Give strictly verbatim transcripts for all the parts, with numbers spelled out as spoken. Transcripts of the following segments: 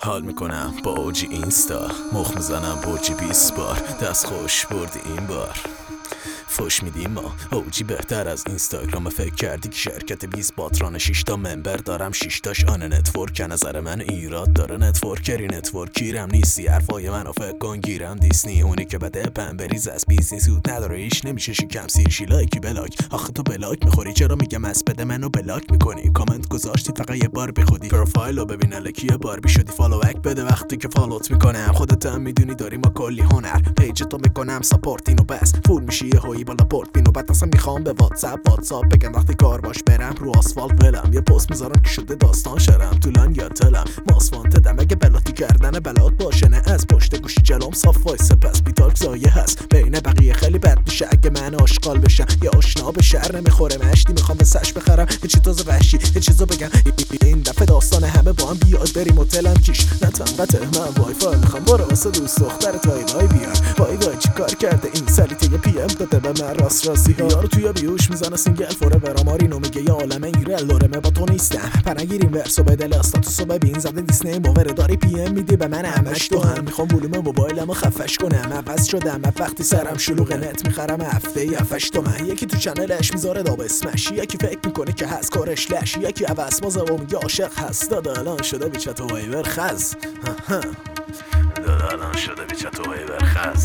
حال میکنم با اوجی اینستا، مخ میزنم برجی بیست بار، دست خوش بردی این بار. فوش میدیم ما اوجی بهتر از اینستاگرام. فکر کردی که شرکت بیست باتران شیشتا ممبر دارم، شیشتاش آن نتورک. نظر من ایراد داره نتورکری نتورکیرم نیستی. حرفای منو فکر کن گیرم دیسنی، اونی که بده پن بریز از بیزنس سود نداره، ایش نمیشه شکم سیرشی لایکی بلاک. آخه تو بلاک میخوری چرا میگم از بده منو بلاک میکنی؟ کامنت گذاشتی فقط یه بار بی خودی، پروفایلو ببین الکی یه بار بی شدی. فالو بک بده وقتی که فالوت میکنم، خودت هم میدونی داری ما کلی هنر. پیج تو میکنم ساپورت اینو بس فول میشی یه هوی بالا پورت بینو. بعد اصلا میخوام به واتساپ واتساپ بگم وقتی کار باش برم رو آسفالت ولم. یه پست میذارم که شده داستان شرم طولان یا تلم ماسفانت دم اگه بلاتی کردن بلات باشه، نه از پشت گوشی جلوم صاف وایسه پس بیتالک زایه هست. بین بقیه خیلی بد میشه اگه من آشغال بشم یا آشنا به شهر نمیخوره مشتی. میخوام به سش بخرم یه چی تازه وحشی یه چیزو بگم این دفعه داستان همه با هم بیاد بریم هتلم کیش نه تنقطه. من وای فای میخوام برو واسه دوست دختر تای وای بیار. وای وای چیکار کرده این سلیته یه پی ام داده به من راست راستی ها. یارو توی بیوش میزنه سینگل فوره ورامارینو میگه یا عالمه ایرل لورمه با تو نیستم. پرنگیریم ورسو بدل استاتوسو ببین زده دیسنی باور داری پی ام میدی به من همش تو هم. میخوام ولوم موبایلمو خفش کنم عوض شدم من وقتی سرم شلوغ نت میخرم هفته هفتش تومن. یکی تو چنلش میذاره داب اسمش، یکی فکر میکنه که هست کارش لش، یکی عوض مازه و میگه عاشق هست. دادا الان شده بیچت و وایور خز دادا الان شده بیچت و وایور خز.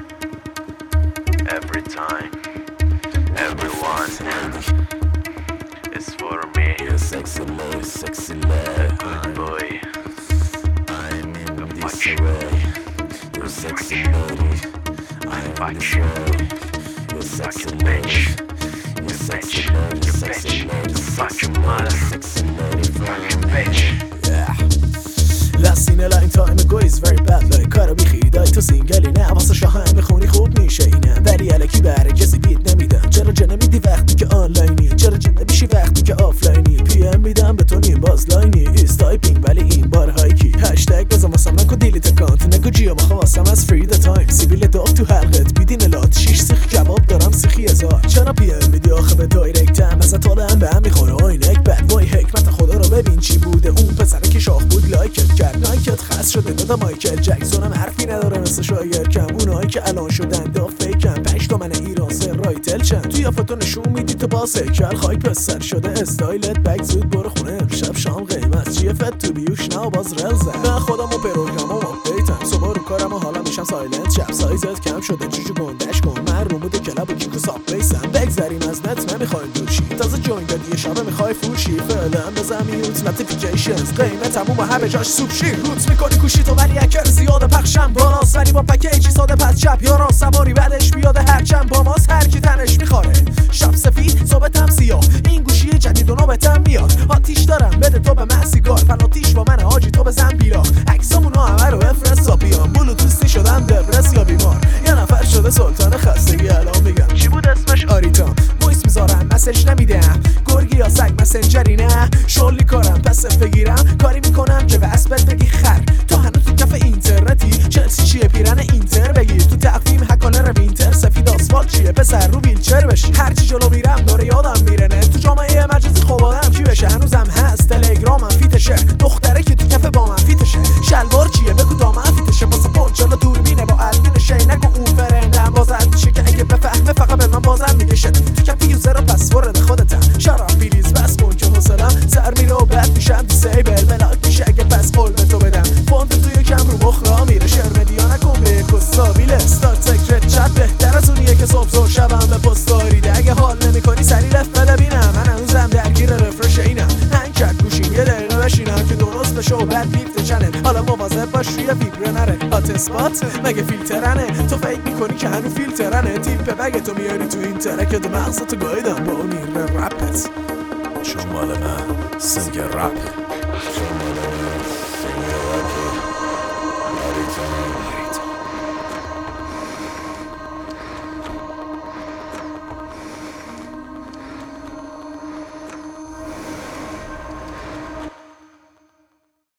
Every time, everyone is for me. You're sexy lady, sexy lady. Good boy. I'm in this way. You're sexy lady. I'm in this way. You're sexy lady. You're sexy lady, sexy lady, sexy lady, sexy lady, fucking bitch. Yeah. Last seen a line time ago is very bad like کارو بیخیدای تو سینگلی نه واسه شاهم بخونی خوب میشه اینم، ولی الکی برای کسی بیت نمیدم. چرا جا نمیدی وقتی که آنلاینی؟ چرا جا نمیشی وقتی که آفلاینی؟ پی ام میدم به تو نیم باز لاینی ایز تایپینگ ولی این بار هایکی. هشتگ بزن واسم نکو دیلیت اکانت نگو جیو مخواستم از فری د تایم. سیبیل داغ تو حلقت بیدین لات شیش سیخ کباب دارم سیخی هزار. چرا پی ام میدی آخه به دایرکتم از طالم به هم میخوره آینک بد وای حکمت خدا رو ببین چی بوده. اون پسره که شاخ بود لایکت کرد نایکت خاص شده دادا مایکل جکسونم حرفی نداره مثل شایر کم. اونایی که الان شدن دا فیکم پنج تومن ایران سر رایتل چند توی افاتو نشون میدی تو با سیکل خواهی پسر شده استایلت بگ زود برو خونه امشب شام قیمت چیه فت تو بیوش نه باز رل زن. من خودم و پروگرامم آپدیتم صبح رو کارم و حالا میشم سایلنت. شب سایزت کم شده جوجو گندش کن من رو مود کلاب و کیکو ساب بیسم. بگذریم از نت نمیخوایم دوشی تازه جوین دادی یه شبه میخوای فوشی. فعلا بزن میوت نوتیفیکیشنز قیمت تموم همه جاش سوپ شیر. روت میکنی کوشی تو ولی اکر زیاده پخشم بالاست ولی با پکیجی ساده پس چپ یاران سواری بعدش بیاده هرچند با ماست هر کی تنش میخواره. شب سفید صبحتم سیاه این گوشی جدید و نوبتم میاد. آتیش دارم بده تو به من سیگار پناتیش با من حاجی تو بزن بیلاخ. عکسامونو همه رو بفرست تا بیام بلوتوثی شدم دپرس یا بیمار. یه نفر شده سلطان خستگی الان میگم چی بود اسمش آریتام. وایس میذارم مسج نمیدم گرگی یا سگ مسنجری نه شلی کارم پس بگیرم کاری میکنم که واسبت بگی خر. تو هنوز تو کف اینترنتی چلسی چیه پیرن اینتر بگیر. تو تقویم هکانر وینتر سفید آسفالت چیه پسر رو ویلچر بشی. هرچی جلو میرم داره یادم میره نه تو جامعه مجازی خوب آدم کی بشه. هنوزم هست تلگرامم فیتشه دختره که تو کف با من فیتشه. شلوار چیه بگو دامن فیتشه واسه پورت جلو دوربینه با البین شینک و اون فرندم بازم میشه که اگه بفهمه فقط به من بازم میگه شد. تو کف یوزر و پسورد خودتم شراب پلیز بس کن که حوصله‌ام سر میره و بد میشم دیسیبل بلاک میشه اگه پس قول به تو بدم. فونت تو یکم رو مخ را میره شعر مدیا نکن به کستابیل استارت سکرت چت بهتر از اونیه که صبح زور شبم به پست داریده. اگه حال نمیکنی سری لفت بده بینم من هنوزم درگیر رفرش اینم. هنگ کرد گوشیم یه دقیقه بشینم که درست بشه و بعد بیفت چنل. حالا مواظب باش روی ویبره نره هات اسپات مگه فیلترنه. تو فکر میکنی که هنو فیلترنه تیپ بگ تو میاری تو این ترک دو مغزتو گایدم با اون این رپت. چون مال من سنگ رپ